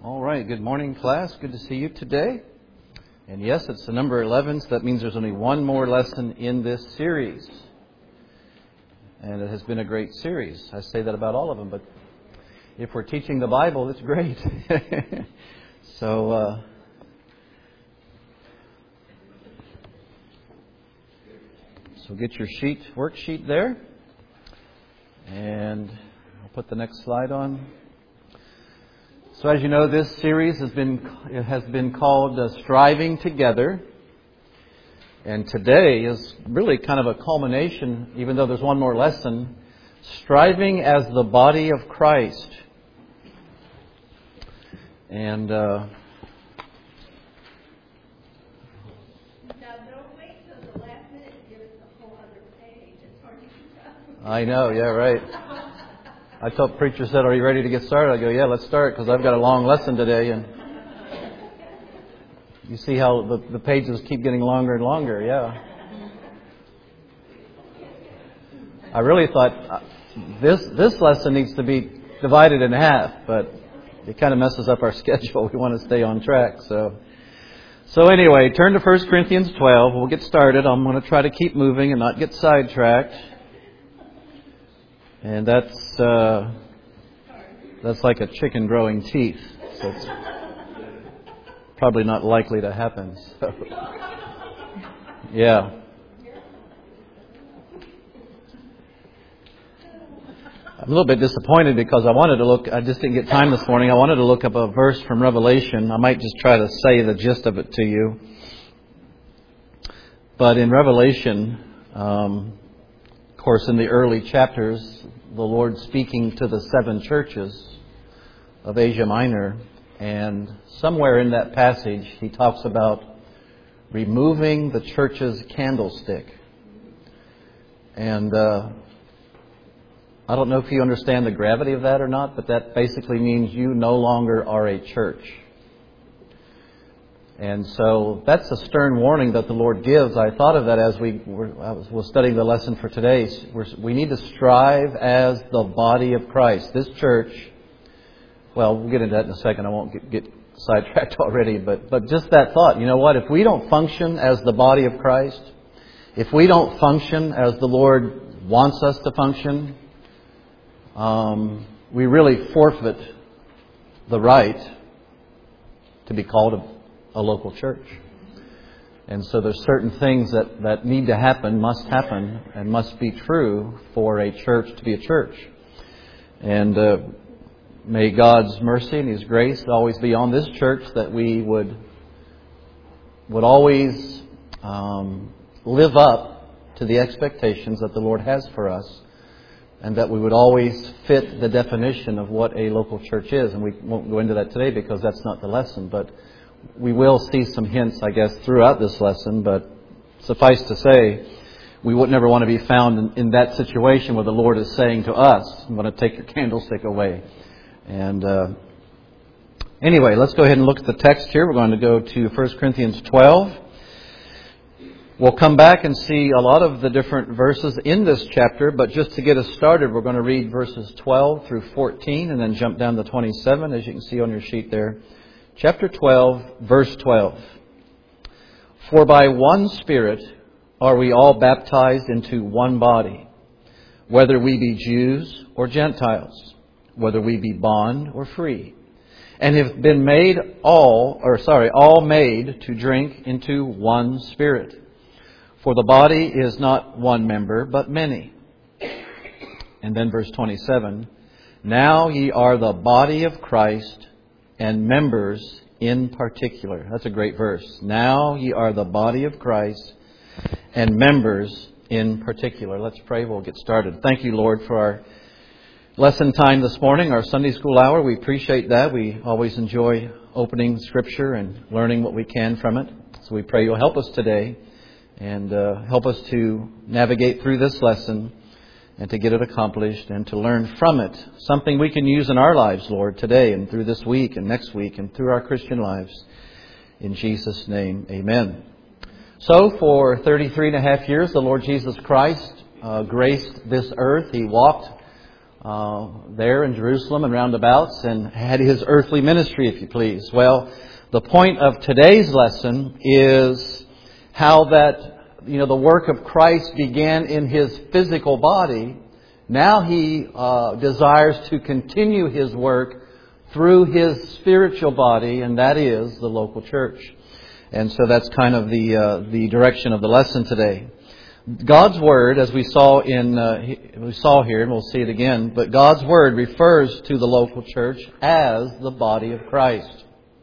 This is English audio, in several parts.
All right, good morning, class. Good to see you today. And yes, it's the number 11, so that means there's only one more lesson in this series. And it has been a great series. I say that about all of them, but if we're teaching the Bible, it's great. So get your worksheet there. And I'll put the next slide on. So as you know, this series has been called Striving Together. And today is really kind of a culmination, even though there's one more lesson, striving as the body of Christ. And now don't wait till the last minute to give us a whole other page. It's hard to keep up. I know, yeah, right. I told the preacher, said, "Are you ready to get started?" I go, "Yeah, let's start," because I've got a long lesson today. And you see how the pages keep getting longer and longer, yeah. I really thought this lesson needs to be divided in half, but it kind of messes up our schedule. We want to stay on track. So anyway, turn to 1 Corinthians 12. We'll get started. I'm going to try to keep moving and not get sidetracked. And that's like a chicken growing teeth. So it's probably not likely to happen. So, yeah. I'm a little bit disappointed because I just didn't get time this morning. I wanted to look up a verse from Revelation. I might just try to say the gist of it to you. But in Revelation, of course, in the early chapters, the Lord speaking to the 7 churches of Asia Minor, and somewhere in that passage He talks about removing the church's candlestick. And I don't know if you understand the gravity of that or not, but that basically means you no longer are a church. And so that's a stern warning that the Lord gives. I thought of that as I was studying the lesson for today. We need to strive as the body of Christ. This church, well, we'll get into that in a second. I won't get sidetracked already. But just that thought, you know what? If we don't function as the body of Christ, if we don't function as the Lord wants us to function, we really forfeit the right to be called a local church. And so there's certain things that need to happen, must happen, and must be true for a church to be a church. And may God's mercy and His grace always be on this church, that we would always live up to the expectations that the Lord has for us, and that we would always fit the definition of what a local church is. And we won't go into that today because that's not the lesson, but we will see some hints, I guess, throughout this lesson. But suffice to say, we would never want to be found in that situation where the Lord is saying to us, "I'm going to take your candlestick away." And anyway, let's go ahead and look at the text here. We're going to go to 1 Corinthians 12. We'll come back and see a lot of the different verses in this chapter, but just to get us started, we're going to read verses 12 through 14 and then jump down to 27, as you can see on your sheet there. Chapter 12, verse 12. For by one Spirit are we all baptized into one body, whether we be Jews or Gentiles, whether we be bond or free, and have been all made to drink into one Spirit. For the body is not one member, but many. And then verse 27. Now ye are the body of Christ, and members in particular. That's a great verse. Now ye are the body of Christ, and members in particular. Let's pray. We'll get started. Thank you, Lord, for our lesson time this morning, our Sunday school hour. We appreciate that. We always enjoy opening Scripture and learning what we can from it. So we pray you'll help us today and help us to navigate through this lesson and to get it accomplished and to learn from it something we can use in our lives, Lord, today and through this week and next week and through our Christian lives. In Jesus' name, amen. So for 33 and a half years, the Lord Jesus Christ graced this earth. He walked there in Jerusalem and roundabouts, and had His earthly ministry, if you please. Well, the point of today's lesson is how that, the work of Christ began in His physical body. Now He desires to continue His work through His spiritual body, and that is the local church. And so that's kind of the direction of the lesson today. God's Word, as we saw here, and we'll see it again, but God's Word refers to the local church as the body of Christ.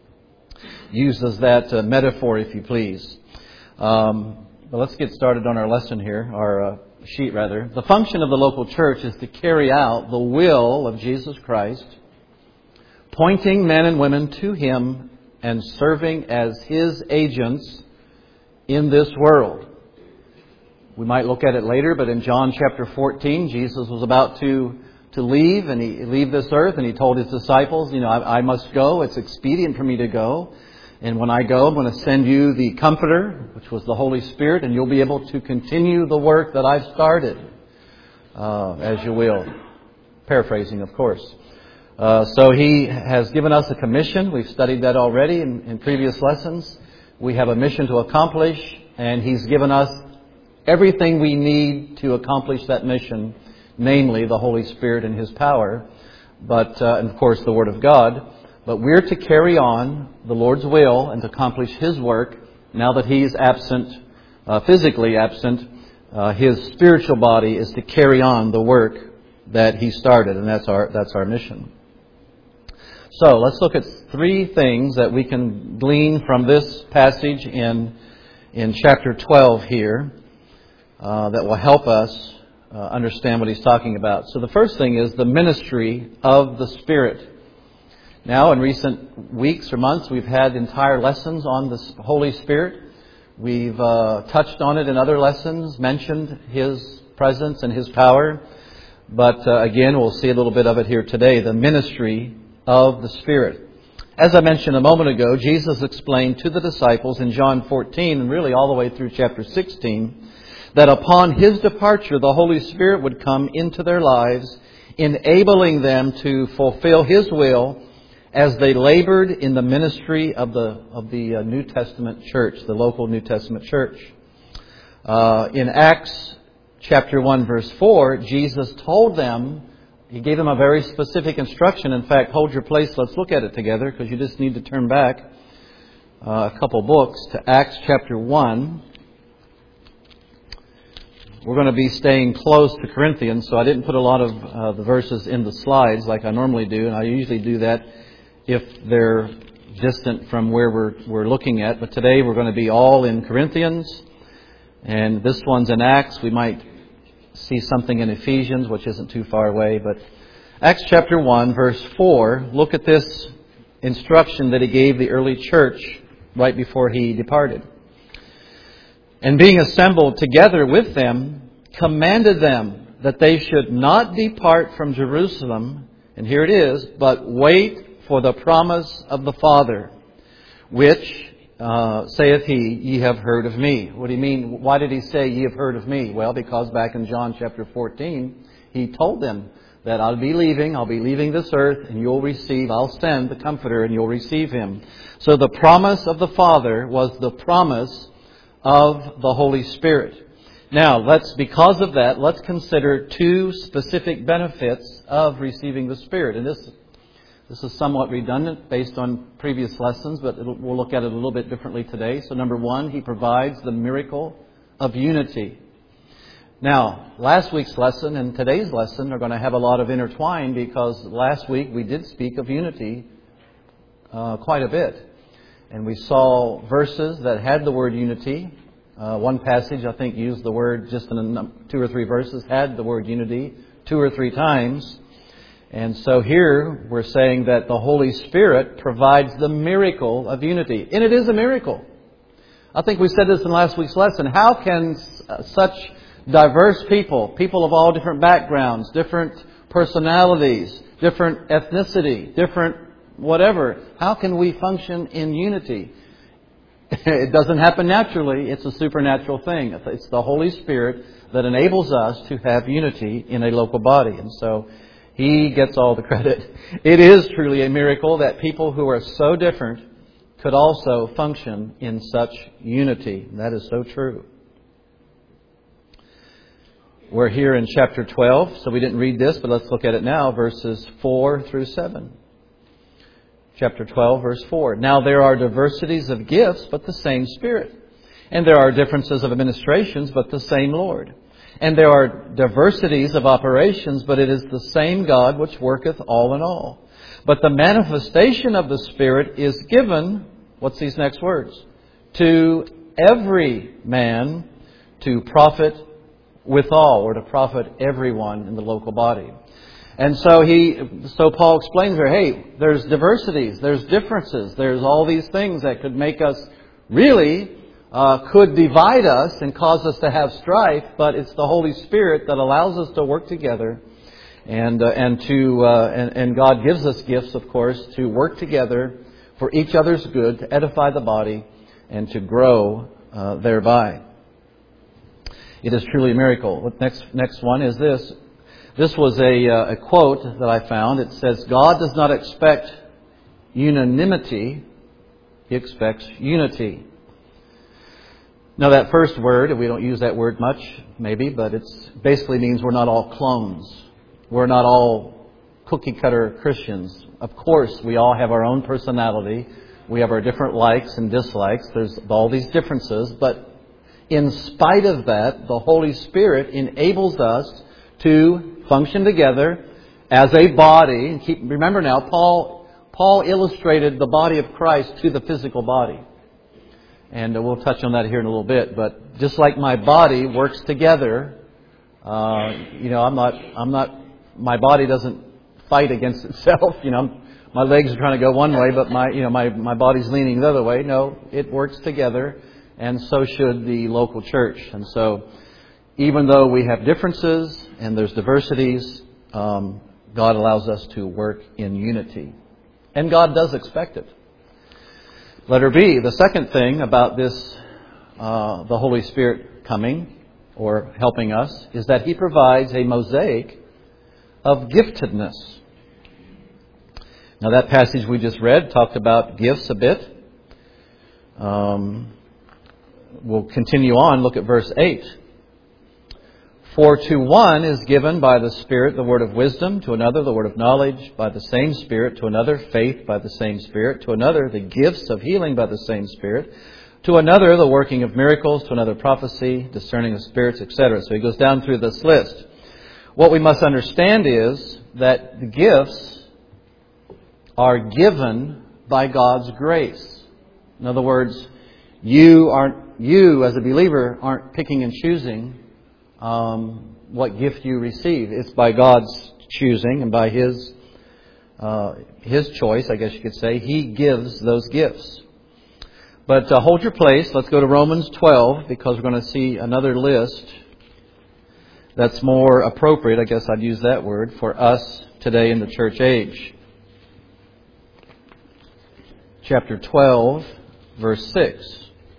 Uses that metaphor, if you please. But let's get started on our lesson here, our sheet rather. The function of the local church is to carry out the will of Jesus Christ, pointing men and women to Him and serving as His agents in this world. We might look at it later, but in John chapter 14, Jesus was about to leave, and He leave this earth, and He told His disciples, I must go. It's expedient for me to go. And when I go, I'm going to send you the Comforter, which was the Holy Spirit, and you'll be able to continue the work that I've started, as you will. Paraphrasing, of course. So He has given us a commission. We've studied that already in previous lessons. We have a mission to accomplish, and He's given us everything we need to accomplish that mission, namely the Holy Spirit and His power, and of course the Word of God. But we're to carry on the Lord's will and to accomplish His work now that He's absent, physically absent. His spiritual body is to carry on the work that He started, and that's our mission. So let's look at three things that we can glean from this passage in chapter 12 here that will help us understand what he's talking about. So the first thing is the ministry of the Spirit. Now, in recent weeks or months, we've had entire lessons on the Holy Spirit. We've touched on it in other lessons, mentioned His presence and His power. But again, we'll see a little bit of it here today, the ministry of the Spirit. As I mentioned a moment ago, Jesus explained to the disciples in John 14, and really all the way through chapter 16, that upon His departure, the Holy Spirit would come into their lives, enabling them to fulfill His will as they labored in the ministry of the New Testament church, the local New Testament church. In Acts chapter 1, verse 4, Jesus told them, He gave them a very specific instruction. In fact, hold your place. Let's look at it together, because you just need to turn back a couple books to Acts chapter 1. We're going to be staying close to Corinthians, so I didn't put a lot of the verses in the slides like I normally do, and I usually do that if they're distant from where we're looking at. But today we're going to be all in Corinthians, and this one's in Acts. We might see something in Ephesians, which isn't too far away. But Acts chapter 1, verse 4, look at this instruction that He gave the early church right before He departed. And being assembled together with them, commanded them that they should not depart from Jerusalem, and here it is, but wait for the promise of the Father, which saith He, ye have heard of me. What do you mean? Why did He say, ye have heard of me? Well, because back in John chapter 14, He told them that I'll be leaving this earth, and I'll send the Comforter, and you'll receive Him. So the promise of the Father was the promise of the Holy Spirit. Now, because of that, let's consider two specific benefits of receiving the Spirit. And this is somewhat redundant based on previous lessons, but we'll look at it a little bit differently today. So number one, He provides the miracle of unity. Now, last week's lesson and today's lesson are going to have a lot of intertwine, because last week we did speak of unity quite a bit. And we saw verses that had the word unity. One passage, I think, used the word, just in 2 or 3 verses, had the word unity 2 or 3 times. And so here we're saying that the Holy Spirit provides the miracle of unity. And it is a miracle. I think we said this in last week's lesson. How can such diverse people of all different backgrounds, different personalities, different ethnicity, different whatever, how can we function in unity? It doesn't happen naturally. It's a supernatural thing. It's the Holy Spirit that enables us to have unity in a local body. And so He gets all the credit. It is truly a miracle that people who are so different could also function in such unity. That is so true. We're here in chapter 12, so we didn't read this, but let's look at it now, verses 4 through 7. Chapter 12, verse 4. Now there are diversities of gifts, but the same Spirit. And there are differences of administrations, but the same Lord. And there are diversities of operations, but it is the same God which worketh all in all. But the manifestation of the Spirit is given, what's these next words? To every man to profit withal, or to profit everyone in the local body. And so Paul explains here, hey, there's diversities, there's differences, there's all these things that could make us really could divide us and cause us to have strife, but it's the Holy Spirit that allows us to work together, and God gives us gifts, of course, to work together for each other's good, to edify the body, and to grow thereby. It is truly a miracle. Next one is this. This was a quote that I found. It says, God does not expect unanimity, He expects unity. Now that first word, we don't use that word much, maybe, but it basically means we're not all clones. We're not all cookie-cutter Christians. Of course, we all have our own personality. We have our different likes and dislikes. There's all these differences. But in spite of that, the Holy Spirit enables us to function together as a body. Remember now, Paul illustrated the body of Christ to the physical body. And we'll touch on that here in a little bit. But just like my body works together, I'm not. My body doesn't fight against itself. My legs are trying to go one way, but my body's leaning the other way. No, it works together, and so should the local church. And so, even though we have differences and there's diversities, God allows us to work in unity, and God does expect it. Letter B, the second thing about this, the Holy Spirit coming or helping us, is that He provides a mosaic of giftedness. Now that passage we just read talked about gifts a bit. We'll continue on, look at verse 8. For to one is given by the Spirit the word of wisdom, to another the word of knowledge by the same Spirit, to another faith by the same Spirit, to another the gifts of healing by the same Spirit, to another the working of miracles, to another prophecy, discerning of spirits, etc. So he goes down through this list. What we must understand is that the gifts are given by God's grace. In other words, you as a believer aren't picking and choosing what gift you receive. It's by God's choosing and by His choice, I guess you could say. He gives those gifts. But hold your place. Let's go to Romans 12, because we're going to see another list that's more appropriate, I guess I'd use that word, for us today in the church age. Chapter 12, verse 6.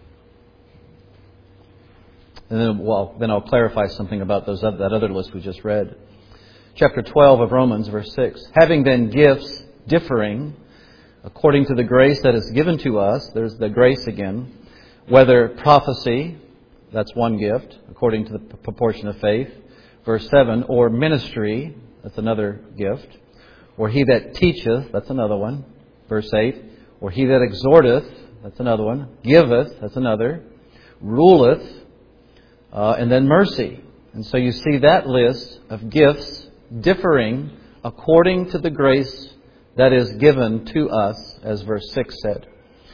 And then I'll clarify something about that other list we just read. Chapter 12 of Romans, verse 6. Having then gifts differing according to the grace that is given to us, there's the grace again, whether prophecy, that's one gift, according to the proportion of faith, verse 7, or ministry, that's another gift, or he that teacheth, that's another one, verse 8, or he that exhorteth, that's another one, giveth, that's another, ruleth, and then mercy. And so you see that list of gifts differing according to the grace that is given to us, as verse 6 said.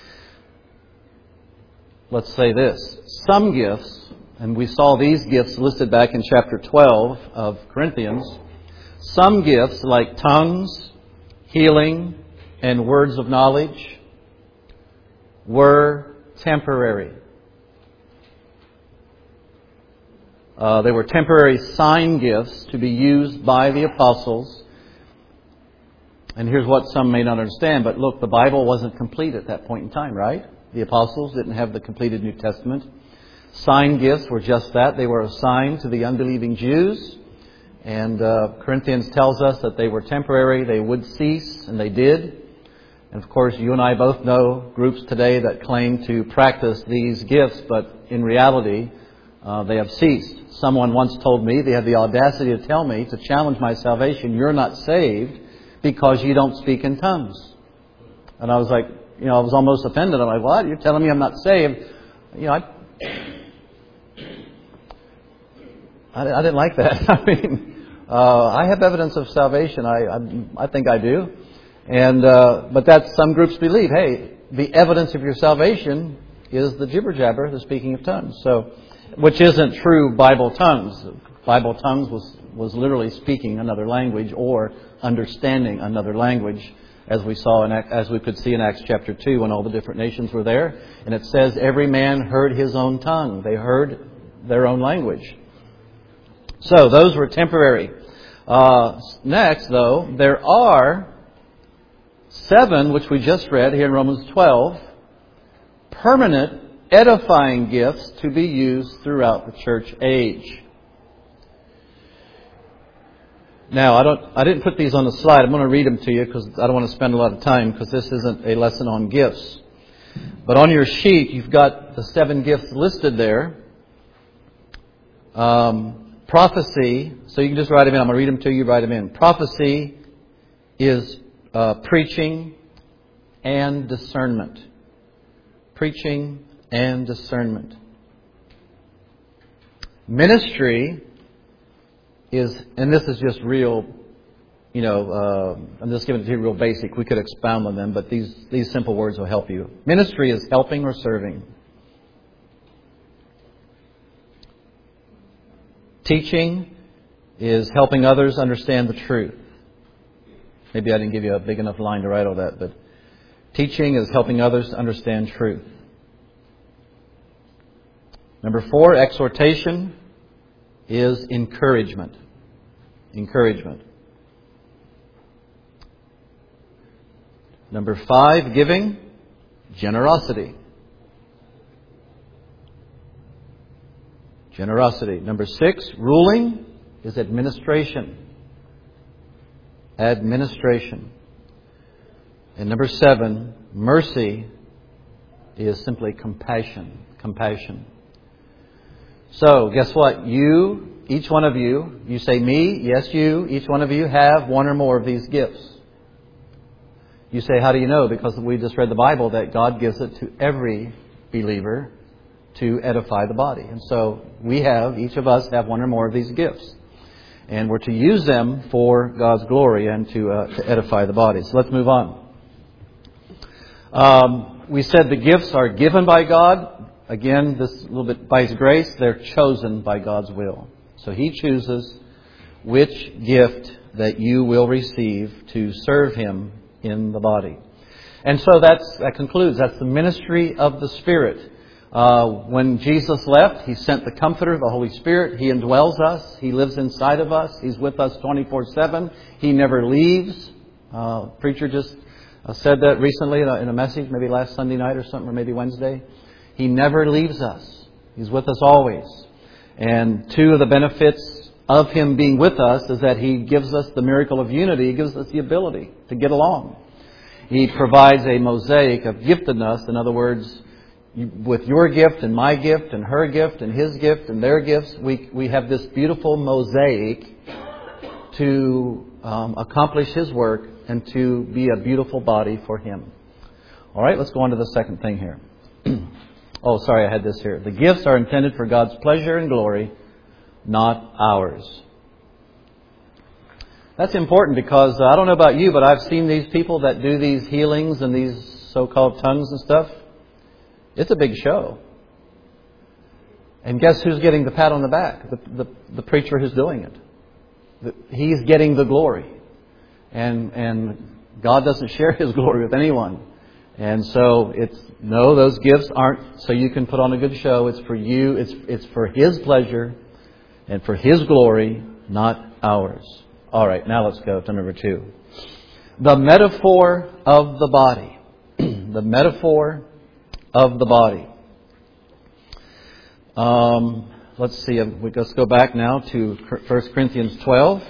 Let's say this. Some gifts, and we saw these gifts listed back in chapter 12 of Corinthians, some gifts like tongues, healing, and words of knowledge were temporary. They were temporary sign gifts to be used by the apostles. And here's what some may not understand, but look, the Bible wasn't complete at that point in time, right? The apostles didn't have the completed New Testament. Sign gifts were just that. They were assigned to the unbelieving Jews, And Corinthians tells us that they were temporary, they would cease, and they did. And of course, you and I both know groups today that claim to practice these gifts, but in reality, they have ceased. Someone once told me, they had the audacity to tell me, to challenge my salvation, you're not saved because you don't speak in tongues. And I was like, I was almost offended. I'm like, what? You're telling me I'm not saved? I didn't like that. I mean, I have evidence of salvation. I think I do. And but that's some groups believe. Hey, the evidence of your salvation is the jibber jabber, the speaking of tongues. So, which isn't true Bible tongues. Bible tongues was literally speaking another language or understanding another language, as we saw as we could see in Acts chapter 2 when all the different nations were there. And it says every man heard his own tongue. They heard their own language. So those were temporary. Next, though, there are 7, which we just read here in Romans 12, permanent edifying gifts to be used throughout the church age. Now, I didn't put these on the slide. I'm going to read them to you because I don't want to spend a lot of time because this isn't a lesson on gifts. But on your sheet, you've got the 7 gifts listed there. Prophecy, so you can just write them in. I'm going to read them to you, write them in. Prophecy is preaching and discernment. Preaching and discernment. Ministry is, and this is just real, I'm just giving it to you real basic. We could expound on them, but these simple words will help you. Ministry is helping or serving. Teaching is helping others understand the truth. Maybe I didn't give you a big enough line to write all that, but teaching is helping others to understand truth. Number 4, exhortation is encouragement. Encouragement. Number 5, giving, generosity. Generosity. Number 6, ruling is administration. Administration. And number 7, mercy is simply compassion. Compassion. So, guess what? You, each one of you say me, yes you, each one of you have one or more of these gifts. You say, how do you know? Because we just read the Bible that God gives it to every believer to edify the body. And so each of us have one or more of these gifts. And we're to use them for God's glory and to edify the body. So let's move on. We said the gifts are given by God. Again, this a little bit by His grace. They're chosen by God's will. So He chooses which gift that you will receive to serve Him in the body. And so that concludes. That's the ministry of the Spirit. When Jesus left, He sent the Comforter, the Holy Spirit. He indwells us. He lives inside of us. He's with us 24/7. He never leaves. Preacher just said that recently in a message, maybe last Sunday night or something, or maybe Wednesday. He never leaves us. He's with us always. And 2 of the benefits of Him being with us is that He gives us the miracle of unity. He gives us the ability to get along. He provides a mosaic of giftedness. In other words, with your gift and my gift and her gift and his gift and their gifts, we have this beautiful mosaic to accomplish His work and to be a beautiful body for Him. All right, let's go on to the second thing here. Oh, sorry, I had this here. The gifts are intended for God's pleasure and glory, not ours. That's important because I don't know about you, but I've seen these people that do these healings and these so-called tongues and stuff. It's a big show. And guess who's getting the pat on the back? The preacher who's doing it. He's getting the glory. And God doesn't share His glory with anyone. And so those gifts aren't so you can put on a good show. It's for you. It's for His pleasure and for His glory, not ours. All right, now let's go to number 2. The metaphor of the body. The metaphor of the body. let's see. Let's go back now to 1 Corinthians 12.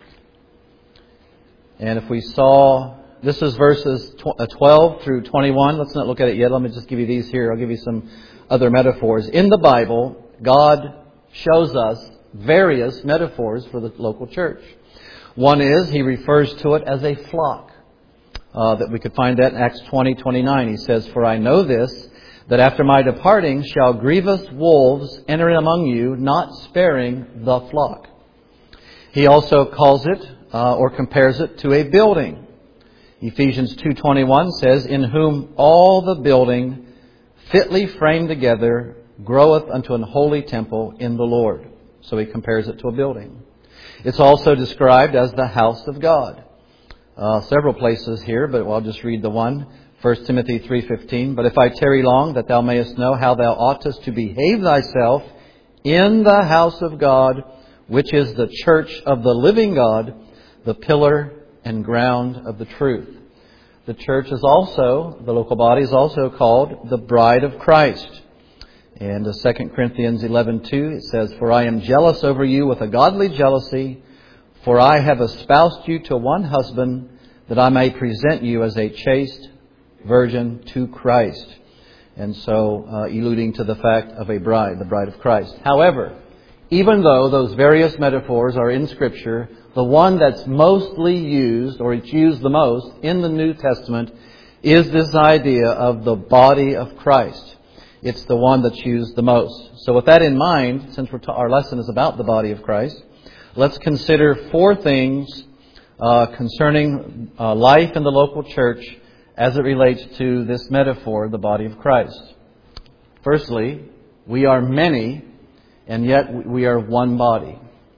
And if we saw, this is verses 12 through 21. Let's not look at it yet. Let me just give you these here. I'll give you some other metaphors. In the Bible, God shows us various metaphors for the local church. One is, He refers to it as a flock. That we could find that in Acts 20:29. He says, "For I know this, that after my departing shall grievous wolves enter among you, not sparing the flock." He also calls it, or compares it to a building. Ephesians 2:21 says, "In whom all the building fitly framed together groweth unto an holy temple in the Lord." So he compares it to a building. It's also described as the house of God. Several places here, but I'll just read the one. 1 Timothy 3:15, "But if I tarry long, that thou mayest know how thou oughtest to behave thyself in the house of God, which is the church of the living God, the pillar and ground of the truth." The church is also, the local body is also called the bride of Christ. And 2 Corinthians 11:2, it says, "For I am jealous over you with a godly jealousy, for I have espoused you to one husband, that I may present you as a chaste virgin to Christ." And so, alluding to the fact of a bride, the bride of Christ. However, even though those various metaphors are in Scripture, the one that's mostly used, or it's used the most in the New Testament, is this idea of the body of Christ. It's the one that's used the most. So with that in mind, since our lesson is about the body of Christ, let's consider four things concerning life in the local church as it relates to this metaphor, the body of Christ. Firstly, we are many, and yet we are one body.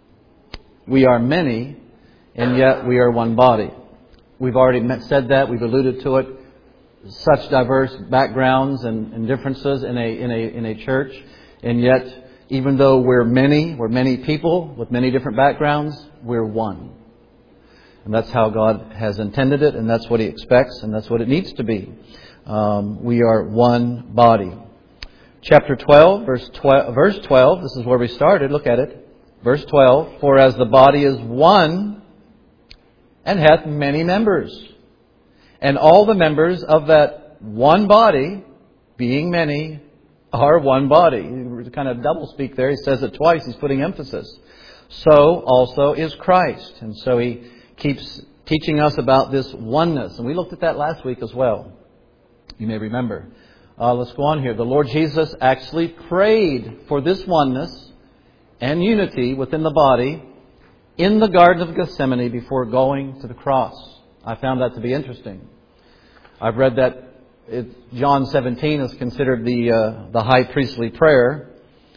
We are many, and yet we are one body. We've already said that. We've alluded to it. Such diverse backgrounds and differences in a church, and yet even though we're many people with many different backgrounds, we're one. And that's how God has intended it, and that's what He expects, and that's what it needs to be. We are one body. Chapter 12, verse 12, this is where we started. Look at it. Verse 12, "For as the body is one, and hath many members, and all the members of that one body, being many, are one body." Kind of double speak there. He says it twice. He's putting emphasis. "So also is Christ." And so he keeps teaching us about this oneness. And we looked at that last week as well. You may remember. Let's go on here. The Lord Jesus actually prayed for this oneness and unity within the body in the Garden of Gethsemane before going to the cross. I found that to be interesting. I've read that John 17 is considered the high priestly prayer.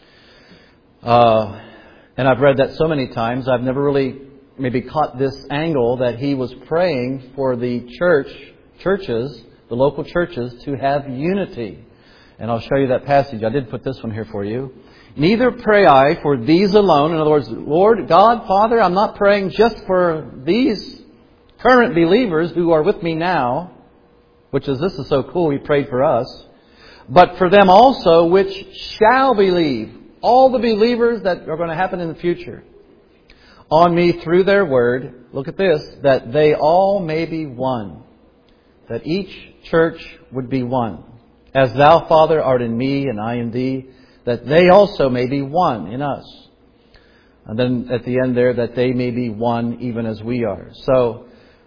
And I've read that so many times, I've never really maybe caught this angle that he was praying for the churches, the local churches, to have unity. And I'll show you that passage. I did put this one here for you. "Neither pray I for these alone." In other words, Lord God, Father, I'm not praying just for these current believers who are with me now, this is so cool, He prayed for us, "but for them also which shall believe," all the believers that are going to happen in the future, "on me through their word," look at this, "that they all may be one." That each church would be one. "As thou, Father, art in me, and I in thee, that they also may be one in us." And then at the end there, "that they may be one even as we are." So,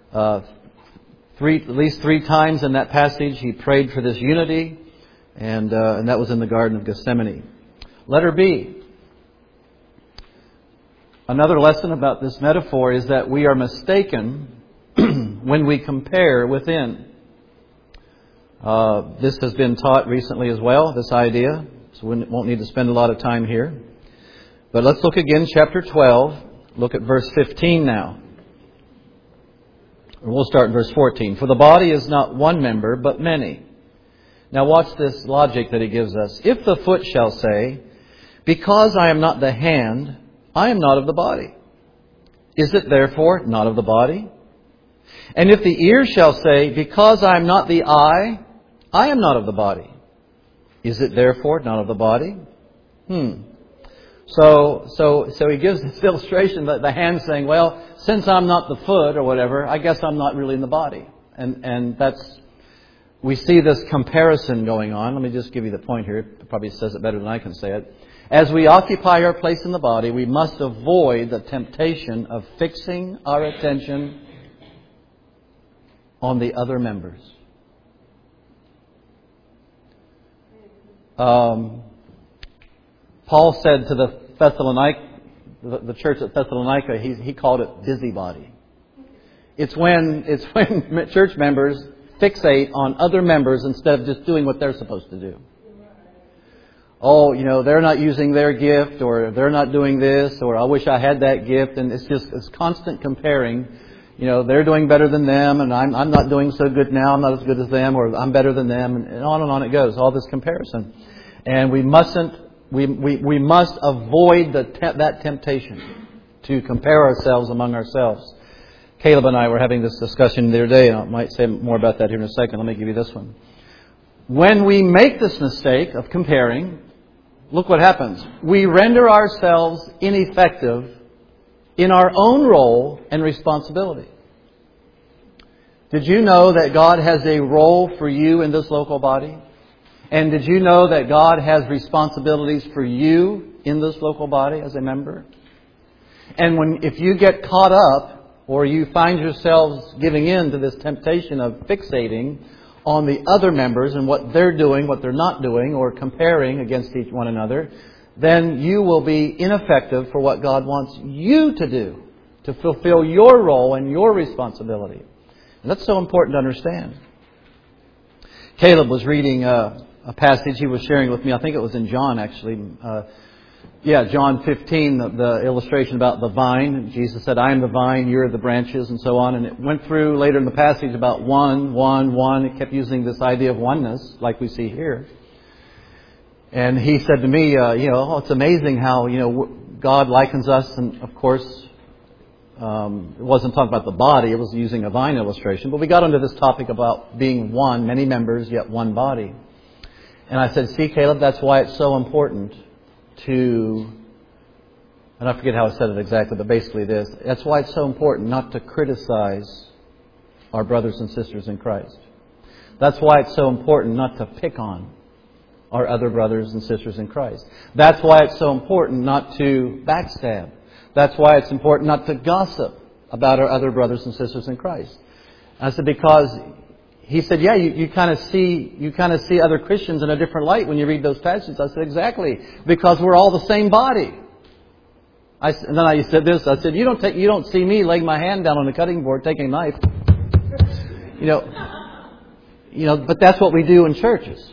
at least three times in that passage, he prayed for this unity, and that was in the Garden of Gethsemane. Letter B. Another lesson about this metaphor is that we are mistaken when we compare within. This has been taught recently as well, this idea, so we won't need to spend a lot of time here. But let's look again, chapter 12. Look at verse 15 now. We'll start in verse 14. "For the body is not one member, but many." Now watch this logic that he gives us. "If the foot shall say, Because I am not the hand, I am not of the body, is it therefore not of the body? And if the ear shall say, Because I am not the eye, I am not of the body, is it therefore not of the body?" So he gives this illustration that the hand saying, well, since I'm not the foot or whatever, I guess I'm not really in the body. And we see this comparison going on. Let me just give you the point here. It probably says it better than I can say it. As we occupy our place in the body, we must avoid the temptation of fixing our attention on the other members. Paul said to the church at Thessalonica, he called it busybody. It's when church members fixate on other members instead of just doing what they're supposed to do. Oh, they're not using their gift, or they're not doing this, or I wish I had that gift, and it's constant comparing. They're doing better than them, and I'm not doing so good now. I'm not as good as them, or I'm better than them, and on it goes. All this comparison, and we must avoid that temptation to compare ourselves among ourselves. Caleb and I were having this discussion the other day, and I might say more about that here in a second. Let me give you this one. When we make this mistake of comparing, look what happens. We render ourselves ineffective in our own role and responsibility. Did you know that God has a role for you in this local body? And did you know that God has responsibilities for you in this local body as a member? And if you get caught up, or you find yourselves giving in to this temptation of fixating on the other members and what they're doing, what they're not doing, or comparing against each one another, then you will be ineffective for what God wants you to do, to fulfill your role and your responsibility. And that's so important to understand. Caleb was reading a passage he was sharing with me. I think it was in John, actually. John 15, the illustration about the vine. Jesus said, I am the vine, you're the branches, and so on. And it went through later in the passage about one. It kept using this idea of oneness, like we see here. And he said to me, it's amazing how, God likens us. And of course, it wasn't talking about the body, it was using a vine illustration. But we got onto this topic about being one, many members, yet one body. And I said, see, Caleb, that's why it's so important and I forget how I said it exactly, but basically this. That's why it's so important not to criticize our brothers and sisters in Christ. That's why it's so important not to pick on our other brothers and sisters in Christ. That's why it's so important not to backstab. That's why it's important not to gossip about our other brothers and sisters in Christ. I said, because he said, you kind of see other Christians in a different light when you read those passages. I said, exactly, because we're all the same body. And then I said this. I said, you don't see me laying my hand down on the cutting board, taking a knife. But that's what we do in churches.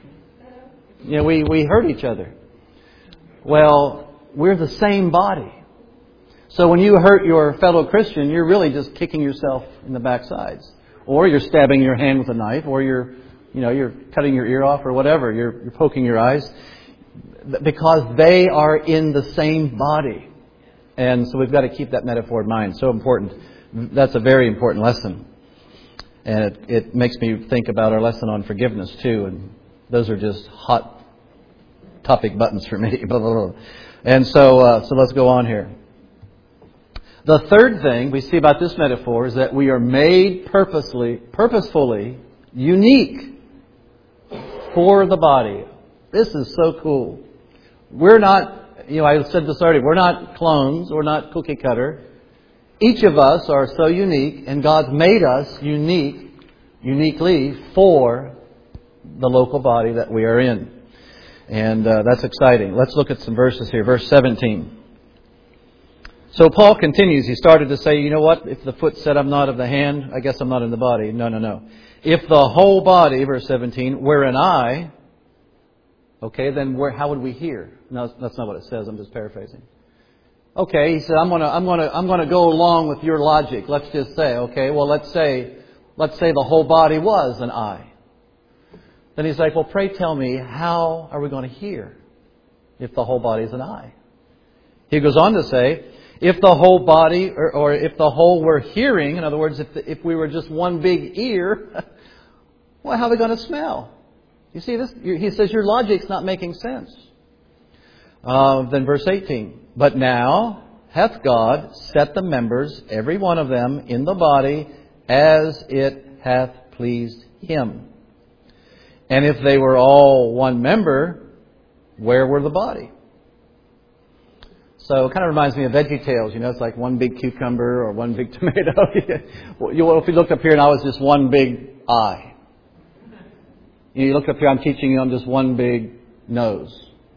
We hurt each other. Well, we're the same body. So when you hurt your fellow Christian, you're really just kicking yourself in the backsides. Or you're stabbing your hand with a knife, or you're cutting your ear off, or whatever. You're poking your eyes. Because they are in the same body. And so we've got to keep that metaphor in mind. So important. That's a very important lesson. And it makes me think about our lesson on forgiveness too. And those are just hot topic buttons for me. And so let's go on here. The third thing we see about this metaphor is that we are made purposefully unique for the body. This is so cool. We're not, I said this already, we're not clones, we're not cookie cutter. Each of us are so unique, and God's made us uniquely for the local body that we are in. And that's exciting. Let's look at some verses here. Verse 17. So Paul continues. He started to say, you know what? If the foot said I'm not of the hand, I guess I'm not in the body. No. If the whole body, verse 17, were an eye, okay, then how would we hear? No, that's not what it says. I'm just paraphrasing. Okay, he said, I'm gonna go along with your logic. Let's just say, okay, well, let's say the whole body was an eye. Then he's like, well, pray tell me, how are we going to hear if the whole body is an eye? He goes on to say, if the whole body, or if the whole were hearing, in other words, if we were just one big ear, well, how are we going to smell? You see this? He says your logic's not making sense. Then verse 18. But now hath God set the members, every one of them, in the body as it hath pleased Him. And if they were all one member, where were the body? So it kind of reminds me of VeggieTales. You know, it's like one big cucumber or one big tomato. If you looked up here and I was just one big eye. You look up here, I'm teaching you, I'm just one big nose.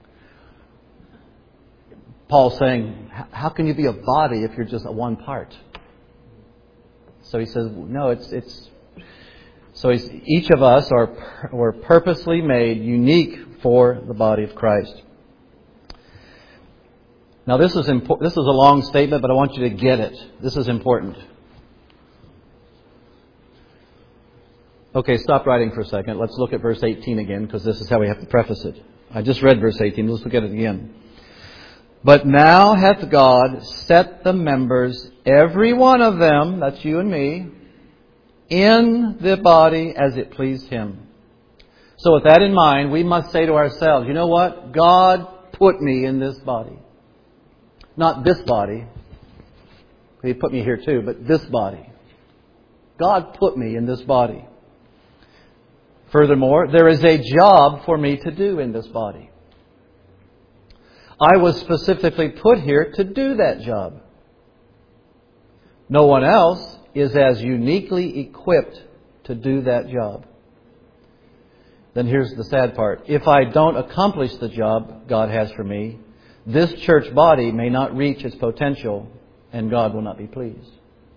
Paul's saying, how can you be a body if you're just a one part? So he says, no, each of us were purposely made unique for the body of Christ. Now this is a long statement, but I want you to get it. This is important. Okay, stop writing for a second. Let's look at verse 18 again, because this is how we have to preface it. I just read verse 18. Let's look at it again. But now hath God set the members, every one of them, that's you and me, in the body as it pleased Him. So with that in mind, we must say to ourselves, you know what? God put me in this body. Not this body. He put me here too, but this body. God put me in this body. Furthermore, there is a job for me to do in this body. I was specifically put here to do that job. No one else is as uniquely equipped to do that job. Then here's the sad part. If I don't accomplish the job God has for me, this church body may not reach its potential and God will not be pleased.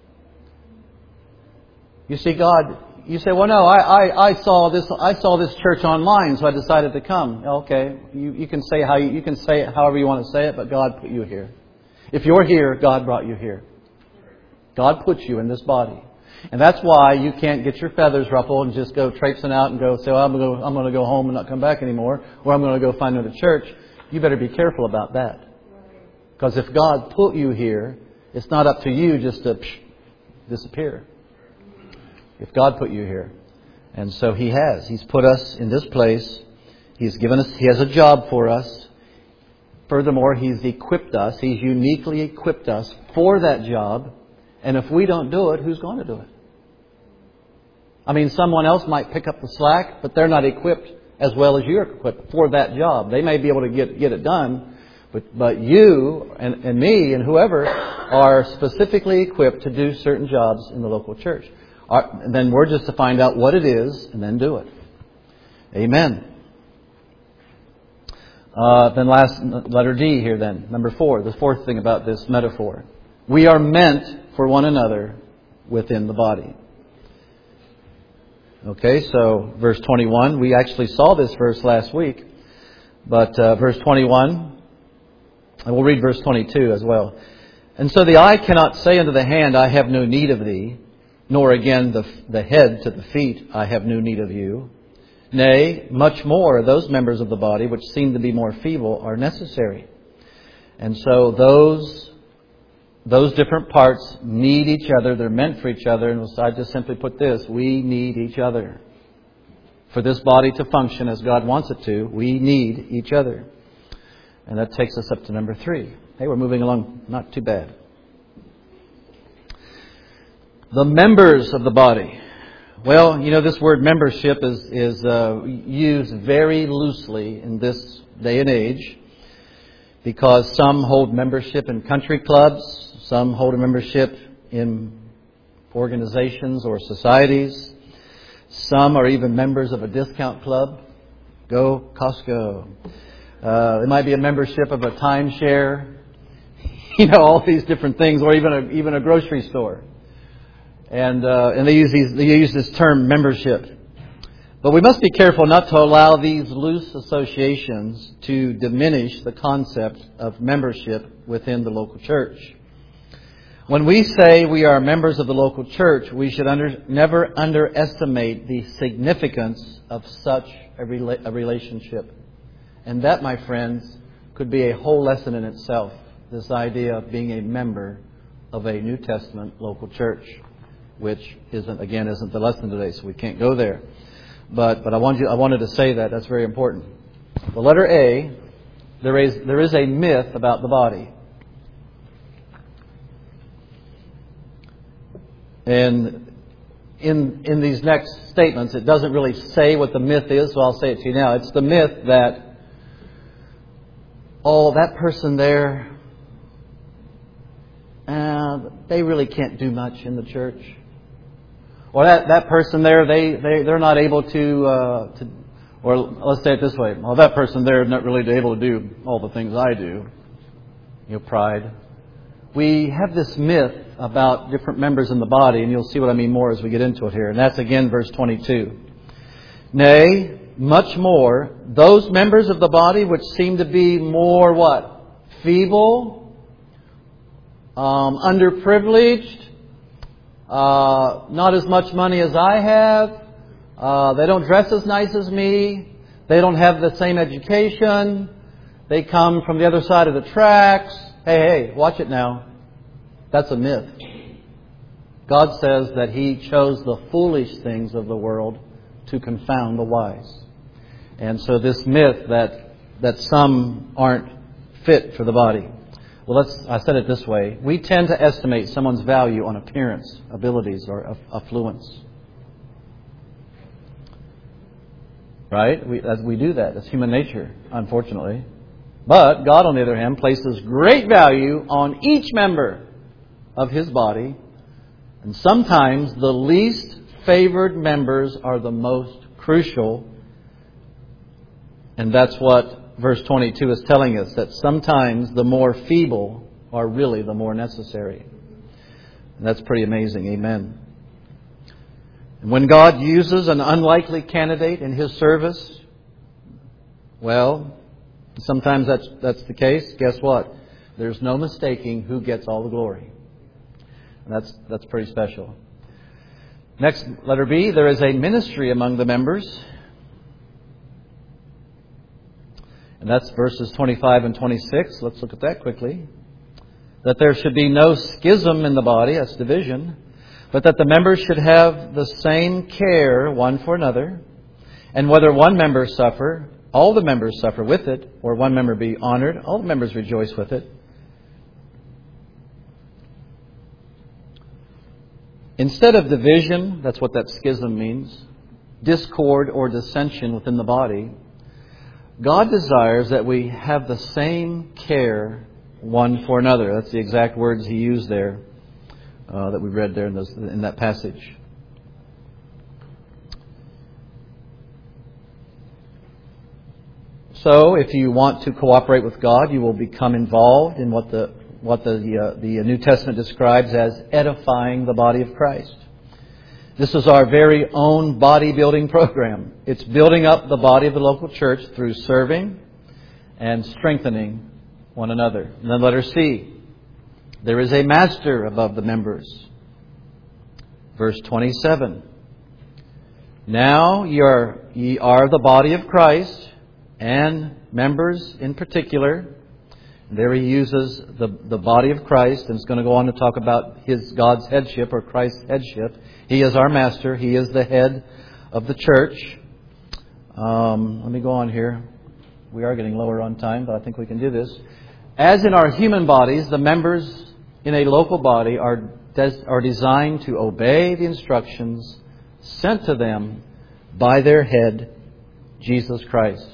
You see, you say, well, no, I saw this church online, so I decided to come. Okay, you can say it however you want to say it, but God put you here. If you're here, God brought you here. God puts you in this body. And that's why you can't get your feathers ruffled and just go traipsing out and go say, well, I'm going to go home and not come back anymore, or I'm going to go find another church. You better be careful about that. Because if God put you here, it's not up to you just to disappear. If God put you here. And so He has. He's put us in this place. He has a job for us. Furthermore, He's equipped us. He's uniquely equipped us for that job. And if we don't do it, who's going to do it? I mean, someone else might pick up the slack, but they're not equipped as well as you're equipped for that job. They may be able to get it done, but you and me and whoever are specifically equipped to do certain jobs in the local church. And then we're just to find out what it is and then do it. Amen. Then last, letter D here then. Number 4, the fourth thing about this metaphor. We are meant for one another within the body. Okay, so verse 21. We actually saw this verse last week. But verse 21, and we'll read verse 22 as well. And so the eye cannot say unto the hand, I have no need of thee, nor again the head to the feet, I have no need of you. Nay, much more, those members of the body which seem to be more feeble are necessary. And so those different parts need each other. They're meant for each other. And I just simply put this, we need each other. For this body to function as God wants it to, we need each other. And that takes us up to number 3. Hey, we're moving along not too bad. The members of the body. Well, you know, this word membership is used very loosely in this day and age because some hold membership in country clubs, some hold a membership in organizations or societies. Some are even members of a discount club. Go Costco. It might be a membership of a timeshare. You know, all these different things, or even a grocery store. And they use this term membership. But we must be careful not to allow these loose associations to diminish the concept of membership within the local church. When we say we are members of the local church, we should never underestimate the significance of such a relationship. And that, my friends, could be a whole lesson in itself. This idea of being a member of a New Testament local church, which isn't the lesson today, so we can't go there. But I wanted to say that. That's very important. The letter A there is a myth about the body. And in these next statements, it doesn't really say what the myth is, so I'll say it to you now. It's the myth that, oh, that person there, they really can't do much in the church. Or that person there, they're not able to, or let's say it this way, well, that person there is not really able to do all the things I do. Pride. We have this myth about different members in the body, and you'll see what I mean more as we get into it here. And that's again verse 22. Nay, much more, those members of the body which seem to be more what? Feeble, underprivileged, not as much money as I have, they don't dress as nice as me, they don't have the same education, they come from the other side of the tracks. Hey, watch it now. That's a myth. God says that He chose the foolish things of the world to confound the wise. And so this myth that some aren't fit for the body. Well, I said it this way. We tend to estimate someone's value on appearance, abilities, or affluence. Right? We do that. That's human nature, unfortunately. But God, on the other hand, places great value on each member of His body. And sometimes the least favored members are the most crucial. And that's what verse 22 is telling us, that sometimes the more feeble are really the more necessary. And that's pretty amazing. Amen. And when God uses an unlikely candidate in His service, well, sometimes that's the case. Guess what? There's no mistaking who gets all the glory. And that's pretty special. Next, letter B, there is a ministry among the members. And that's verses 25 and 26. Let's look at that quickly. That there should be no schism in the body, that's division, but that the members should have the same care one for another. And whether one member suffer, all the members suffer with it, or one member be honored, all the members rejoice with it. Instead of division, that's what that schism means, discord or dissension within the body, God desires that we have the same care one for another. That's the exact words He used there that we read there in that passage. So, if you want to cooperate with God, you will become involved in what the New Testament describes as edifying the body of Christ. This is our very own bodybuilding program. It's building up the body of the local church through serving and strengthening one another. And then letter C. There is a master above the members. Verse 27. Now ye are the body of Christ, and members in particular. There he uses the body of Christ, and it's going to go on to talk about God's headship or Christ's headship. He is our master. He is the head of the church. Let me go on here. We are getting lower on time, but I think we can do this. As in our human bodies, the members in a local body are designed to obey the instructions sent to them by their head, Jesus Christ.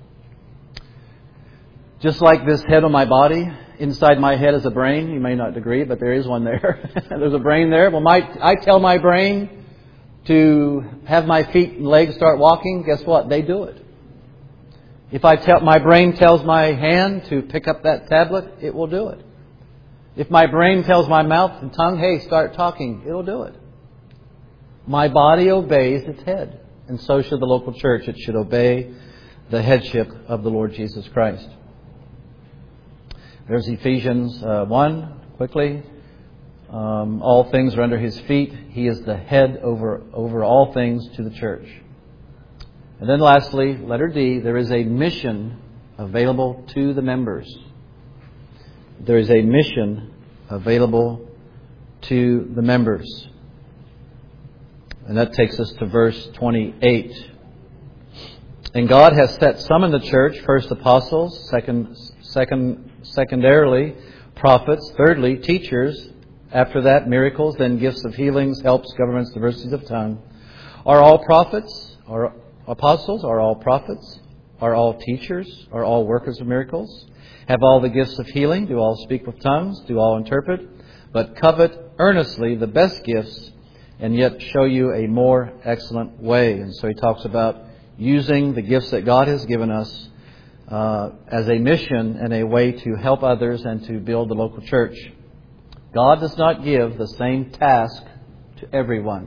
Just like this head on my body, inside my head is a brain. You may not agree, but there is one there. There's a brain there. Well, I tell my brain to have my feet and legs start walking. Guess what? They do it. If my brain tells my hand to pick up that tablet, it will do it. If my brain tells my mouth and tongue, hey, start talking, it'll do it. My body obeys its head. And so should the local church. It should obey the headship of the Lord Jesus Christ. There's Ephesians 1, quickly. All things are under His feet. He is the head over all things to the church. And then lastly, letter D, there is a mission available to the members. There is a mission available to the members. And that takes us to verse 28. And God has set some in the church, first apostles, secondarily prophets, thirdly teachers, after that miracles, then gifts of healings, helps, governments, diversities of tongue. Are all prophets? Are apostles? Are all prophets? Are all teachers? Are all workers of miracles? Have all the gifts of healing? Do all speak with tongues? Do all interpret? But covet earnestly the best gifts, and yet show you a more excellent way. And so he talks about using the gifts that God has given us as a mission and a way to help others and to build the local church. God does not give the same task to everyone.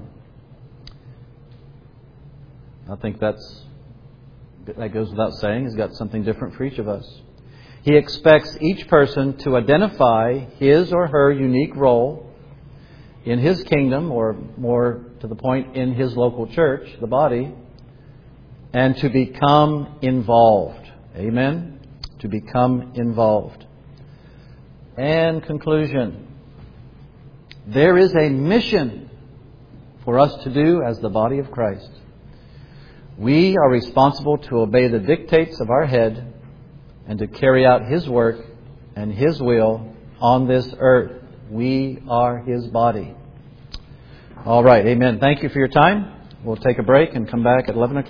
I think that goes without saying. He's got something different for each of us. He expects each person to identify his or her unique role in his kingdom, or more to the point, in his local church, the body, and to become involved. Amen? To become involved. And conclusion. There is a mission for us to do as the body of Christ. We are responsible to obey the dictates of our head and to carry out His work and His will on this earth. We are His body. All right. Amen. Thank you for your time. We'll take a break and come back at 11 o'clock.